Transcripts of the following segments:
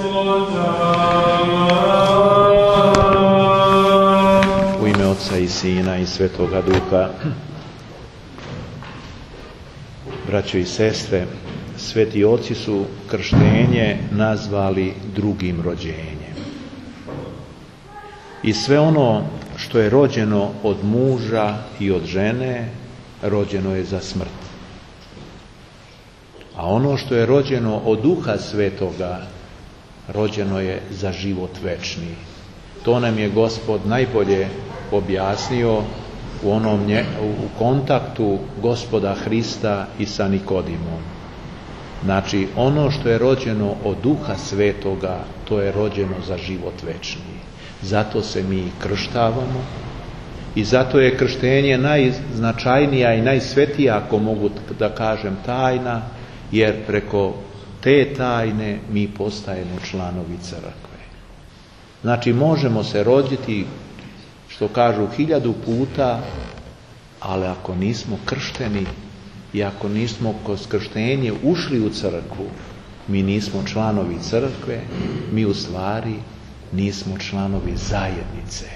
U ime Otca i Sina i Svetoga Duha. Braćo i sestre, sveti oci su krštenje nazvali drugim rođenjem. I sve ono što je rođeno od muža i od žene, rođeno je za smrt. A ono što je rođeno od Duha Svetoga, rođeno je za život večni. To nam je Gospod najbolje objasnio u kontaktu Gospoda Hrista i sa Nikodimom. Znači, ono što je rođeno od Duha Svetoga, to je rođeno za život večni. Zato se mi krštavamo i zato je krštenje najznačajnija i najsvetija, ako mogu da kažem, tajna, jer preko te tajne mi postajemo članovi crkve. Znači, možemo se roditi, što kažu, 1000 puta, ali ako nismo kršteni i ako nismo kroz krštenje ušli u crkvu, mi nismo članovi crkve, mi u stvari nismo članovi zajednice.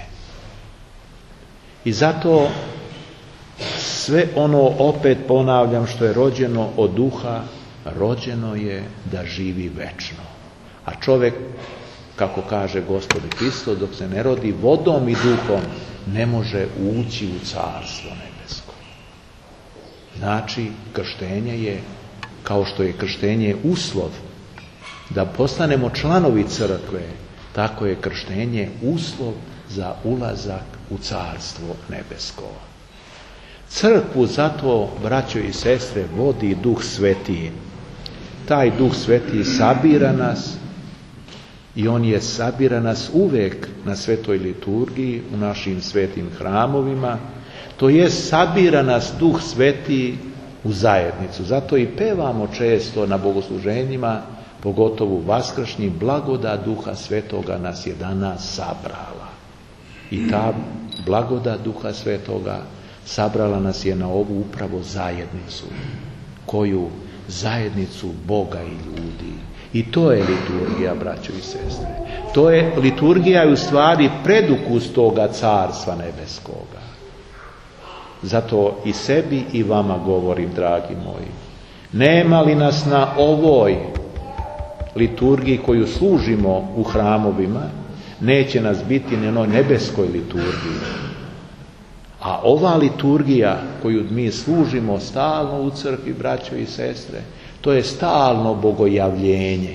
I zato sve ono, opet ponavljam, što je rođeno od Duha, rođeno je da živi večno. A čovjek, kako kaže Gospod Hristos, dok se ne rodi vodom i duhom, ne može ući u Carstvo nebesko. Znači, krštenje je, kao što je krštenje uslov da postanemo članovi crkve, tako je krštenje uslov za ulazak u Carstvo nebesko. Crkvu zato, braćo i sestre, vodi Duh Sveti. Taj Duh Sveti sabira nas i on je sabira nas uvek na svetoj liturgiji, u našim svetim hramovima. To je sabira nas Duh Sveti u zajednicu. Zato i pevamo često na bogosluženjima, pogotovo vaskršnji, blagodat Duha Svetoga nas je danas sabrala. I ta blagodat Duha Svetoga sabrala nas je na ovu upravo zajednicu, koju zajednicu Boga i ljudi. I to je liturgija, braćo i sestre. To je liturgija i u stvari predukus toga Carstva nebeskoga. Zato i sebi i vama govorim, dragi moji. Nema li nas na ovoj liturgiji koju služimo u hramovima, neće nas biti ni na nebeskoj liturgiji. A ova liturgija koju mi služimo stalno u crkvi, braćo i sestre, to je stalno bogojavljenje.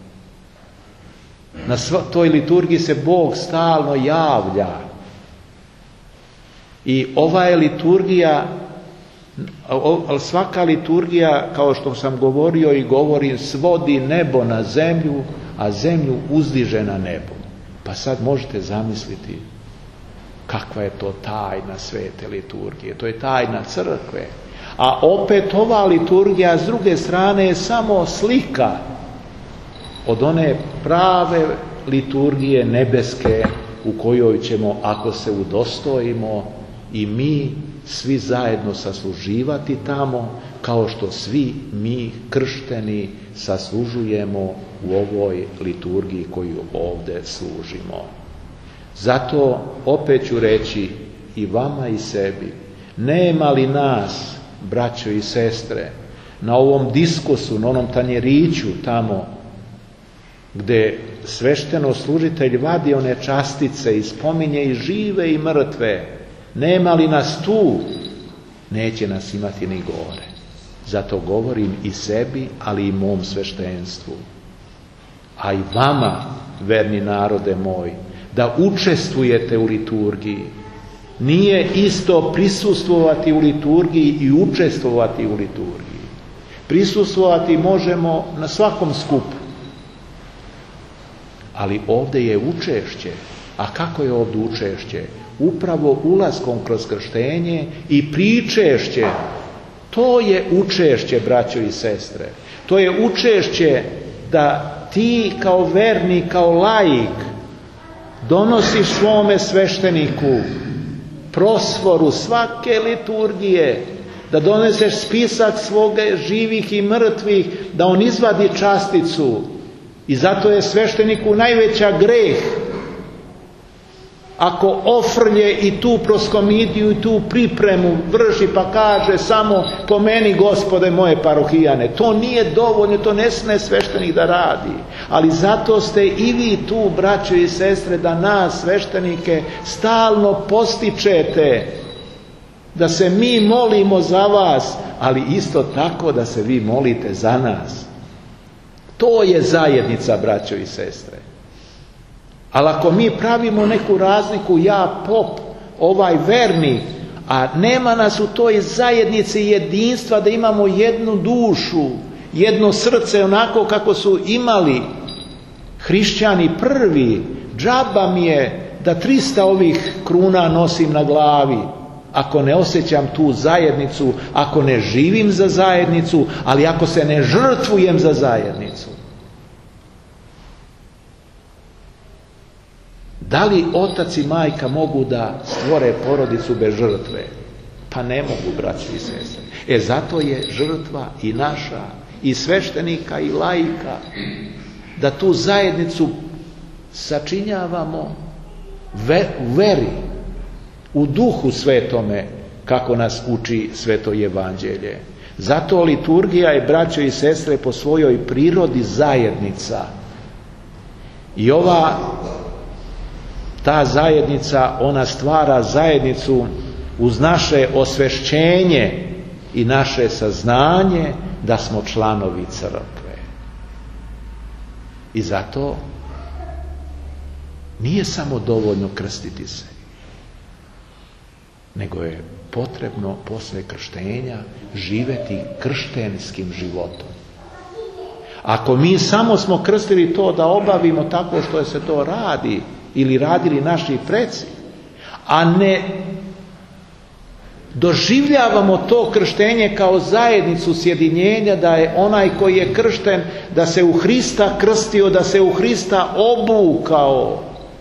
Na toj liturgiji se Bog stalno javlja. I ova je liturgija, svaka liturgija, kao što sam govorio i govorim, svodi nebo na zemlju, a zemlju uzdiže na nebo. Pa sad možete zamisliti kakva je to tajna svete liturgije. To je tajna crkve. A opet ova liturgija s druge strane je samo slika od one prave liturgije nebeske u kojoj ćemo, ako se udostojimo, i mi svi zajedno sasluživati tamo, kao što svi mi kršteni saslužujemo u ovoj liturgiji koju ovdje služimo. Zato opet ću reći i vama i sebi, nema li nas, braćo i sestre, na ovom diskusu, na onom tanjiriću tamo, gdje svešteno-služitelj vadi one častice i spominje i žive i mrtve, nema li nas tu, neće nas imati ni gore. Zato govorim i sebi, ali i mom sveštenstvu. A i vama, verni narode moj, da učestvujete u liturgiji. Nije isto prisustvovati u liturgiji i učestvovati u liturgiji. Prisustvovati možemo na svakom skupu. Ali ovdje je učešće. A kako je ovdje učešće? Upravo ulaskom kroz krštenje i pričešće. To je učešće, braćo i sestre. To je učešće da ti kao vernik, kao laik, donosiš svome svešteniku prosvoru svake liturgije, da doneseš spisak svoga živih i mrtvih, da on izvadi časticu I zato je svešteniku najveća greh ako ofrlje i tu proskomidiju i tu pripremu vrši pa kaže samo po meni Gospode moje parohijane. To nije dovoljno, to ne smije sveštenik da radi. Ali zato ste i vi tu, braćo i sestre, da nas sveštenike stalno postičete, da se mi molimo za vas, ali isto tako da se vi molite za nas. To je zajednica, braćo i sestre. Ali ako mi pravimo neku razliku, ja pop, ovaj vernik, a nema nas u toj zajednici jedinstva da imamo jednu dušu, jedno srce onako kako su imali hrišćani prvi, džaba mi je da 300 ovih kruna nosim na glavi, ako ne osjećam tu zajednicu, ako ne živim za zajednicu, ali ako se ne žrtvujem za zajednicu. Da li otac i majka mogu da stvore porodicu bez žrtve? Pa ne mogu, braći i sestre. Zato je žrtva i naša, i sveštenika, i laika, da tu zajednicu sačinjavamo u veri, u duhu svetome, kako nas uči sveto evanđelje. Zato liturgija je, braćo i sestre, po svojoj prirodi zajednica. I ta zajednica, ona stvara zajednicu uz naše osvešćenje i naše saznanje da smo članovi crkve. I zato nije samo dovoljno krstiti se, nego je potrebno posle krštenja živjeti krštenskim životom. Ako mi samo smo krstili to da obavimo tako što se to radi ili radili naši preci, a ne doživljavamo to krštenje kao zajednicu sjedinjenja, da je onaj koji je kršten, da se u Hrista krstio, da se u Hrista obukao,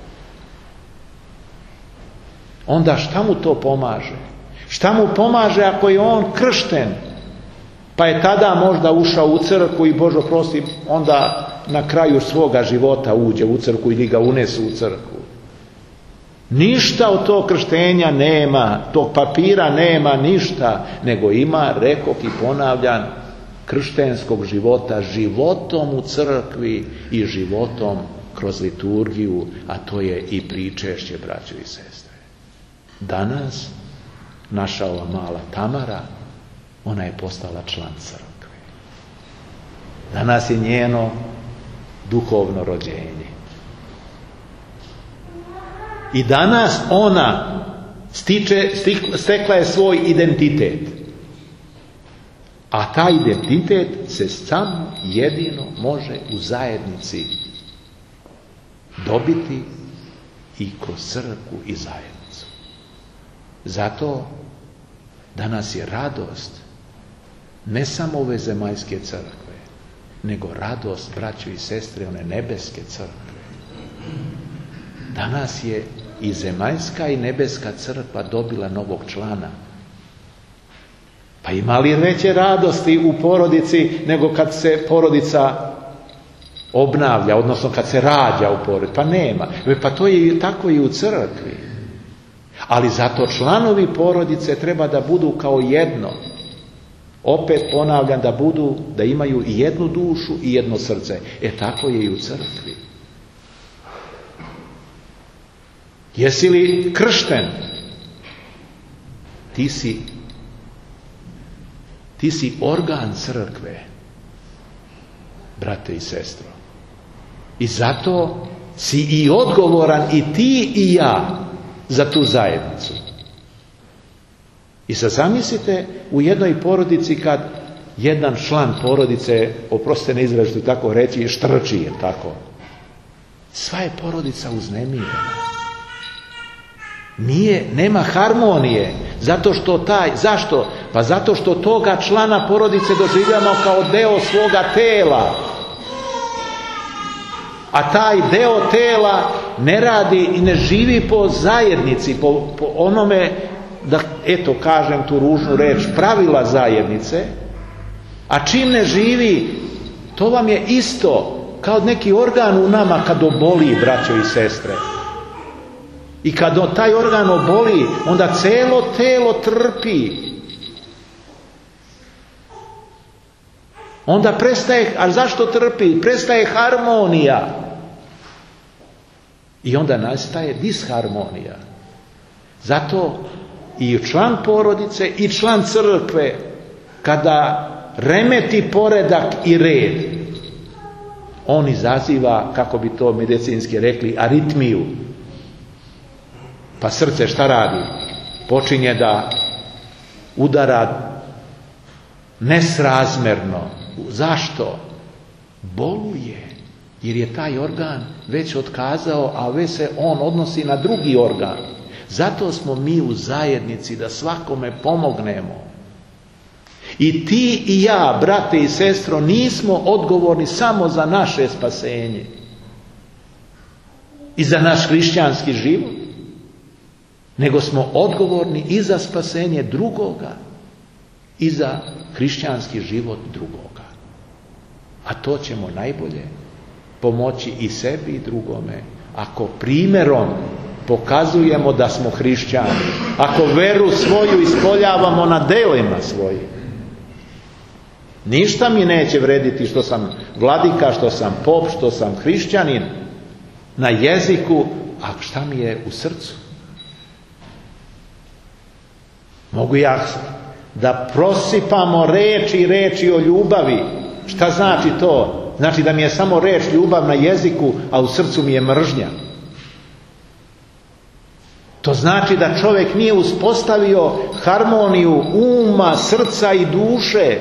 onda šta mu to pomaže? Šta mu pomaže ako je on kršten, pa je tada možda ušao u crkvu i Bože oprosti, onda na kraju svoga života uđe u crkvu ili ga unesu u crkvu. Ništa od tog krštenja nema, tog papira nema ništa, nego ima, rekoh i ponavljam, krštenskog života, životom u crkvi i životom kroz liturgiju, a to je i pričešće, braćo i sestre. Danas naša ova mala Tamara, ona je postala član crkve. Danas je njeno duhovno rođenje. I danas ona stekla je svoj identitet. A taj identitet se samo jedino može u zajednici dobiti i kroz crkvu i zajednicu. Zato danas je radost ne samo ove zemaljske crkve, nego radost, braćo i sestre, one nebeske crkve. Danas je i zemaljska i nebeska crkva dobila novog člana. Pa ima li veće radosti u porodici nego kad se porodica obnavlja, odnosno kad se rađa u porodici? Pa nema. Pa to je tako i u crkvi. Ali zato članovi porodice treba da budu kao jedno. Opet ponavljam, da imaju i jednu dušu i jedno srce. Tako je i u crkvi. Jesi li kršten? Ti si organ crkve, brate i sestro. I zato si i odgovoran i ti i ja za tu zajednicu. I sad zamislite u jednoj porodici kad jedan član porodice, oprostite na izrazu tako reći, štrči, je tako. Sva je porodica uznemirena. Nema harmonije. Zašto? Pa zato što toga člana porodice doživljamo kao deo svoga tela. A taj deo tela ne radi i ne živi po zajednici, po onome, da eto kažem tu ružnu reč, pravila zajednice. A čim ne živi, to vam je isto kao neki organ u nama kad oboli, braćo i sestre. I kad taj organ oboli, onda celo telo trpi. Onda prestaje, ali zašto trpi? Prestaje harmonija. I onda nastaje disharmonija. Zato i član porodice i član crkve, kada remeti poredak i red, on izaziva, kako bi to medicinski rekli, aritmiju. Pa srce šta radi? Počinje da udara nesrazmerno. Zašto? Boluje. Jer je taj organ već otkazao, a već se on odnosi na drugi organ. Zato smo mi u zajednici da svakome pomognemo. I ti i ja, brate i sestro, nismo odgovorni samo za naše spasenje i za naš hrišćanski život, nego smo odgovorni i za spasenje drugoga i za hrišćanski život drugoga. A to ćemo najbolje pomoći i sebi i drugome ako primjerom pokazujemo da smo hrišćani, ako veru svoju ispoljavamo na delima svojim. Ništa mi neće vrediti što sam vladika, što sam pop, što sam hrišćanin na jeziku, a šta mi je u srcu? Mogu ja da prosipamo reči o ljubavi. Šta znači to? Znači da mi je samo reč ljubav na jeziku, a u srcu mi je mržnja. To znači da čovjek nije uspostavio harmoniju uma, srca i duše.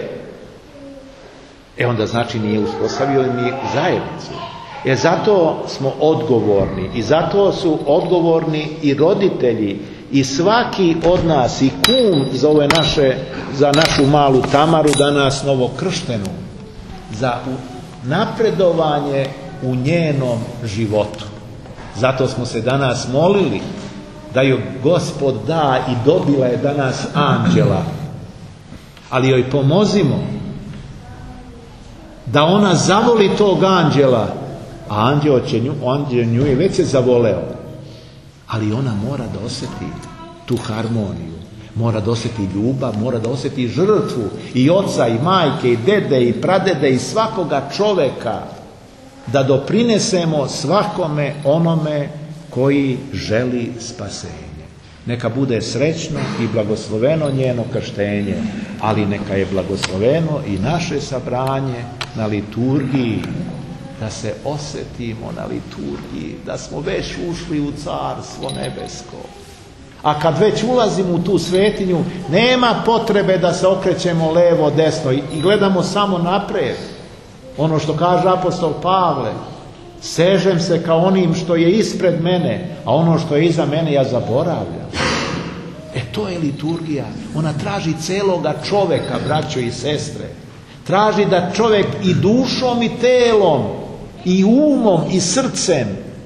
Onda znači nije uspostavio ni zajednicu. Zato smo odgovorni i zato su odgovorni i roditelji i svaki od nas i kum za našu malu Tamaru, danas novokrštenu, za napredovanje u njenom životu. Zato smo se danas molili da joj Gospod da i dobila je danas anđela. Ali joj pomozimo da ona zavoli tog anđela, a anđel nju je već se zavoleo. Ali ona mora da osjeti tu harmoniju, mora da osjeti ljubav, mora da osjeti žrtvu i oca i majke i dede i pradede i svakoga čoveka, da doprinesemo svakome onome koji želi spasenje. Neka bude srećno i blagosloveno njeno krštenje, ali neka je blagosloveno i naše sabranje na liturgiji, da se osjetimo na liturgiji, da smo već ušli u Carstvo nebesko. A kad već ulazimo u tu svetinju, nema potrebe da se okrećemo levo, desno i gledamo samo naprijed. Ono što kaže apostol Pavle, sežem se ka onim što je ispred mene, a ono što je iza mene ja zaboravljam. To je liturgija. Ona traži celoga čoveka, braćo i sestre. Traži da čovjek i dušom i telom i umom i srcem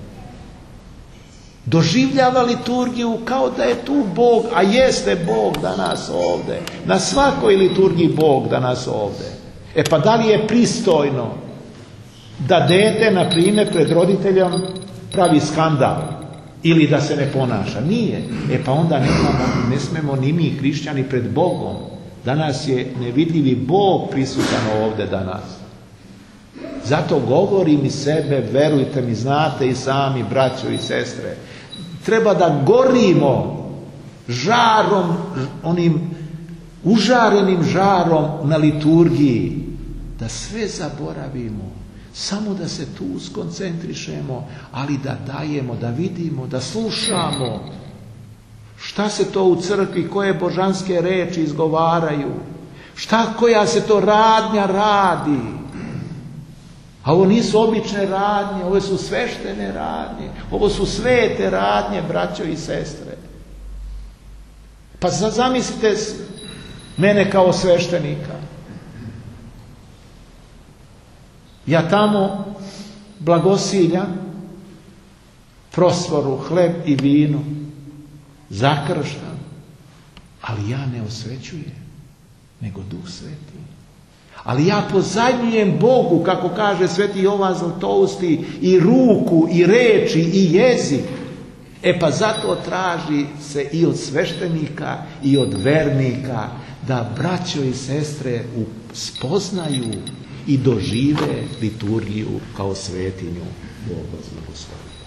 doživljava liturgiju kao da je tu Bog, a jeste Bog danas ovdje. Na svakoj liturgiji Bog danas ovdje. Pa da li je pristojno da dete, na primjer, pred roditeljem pravi skandal ili da se ne ponaša? Nije. Pa onda ne smemo ni mi hrišćani pred Bogom. Danas je nevidljivi Bog prisutan ovdje danas. Zato govorim i sebe, verujte mi, znate i sami, braćo i sestre. Treba da gorimo žarom, onim užarenim žarom na liturgiji. Da sve zaboravimo. Samo da se tu skoncentrišemo, ali da dajemo, da vidimo, da slušamo. Šta se to u crkvi, koje božanske reči izgovaraju? Koja se to radnja radi? A ovo nisu obične radnje, ovo su sveštene radnje, ovo su svete radnje, braćo i sestre. Pa zamislite mene kao sveštenika. Ja tamo blagosiljam prosvoru, hleb i vino, zakrštam, ali ja ne osvećujem, nego Duh Sveti. Ali ja pozajmljujem Bogu, kako kaže sveti Jovan Zlatousti, i ruku, i reči, i jezik. Pa zato traži se i od sveštenika i od vernika da braćo i sestre spoznaju i dožive liturgiju kao svetinju Boga zlagoslovlja.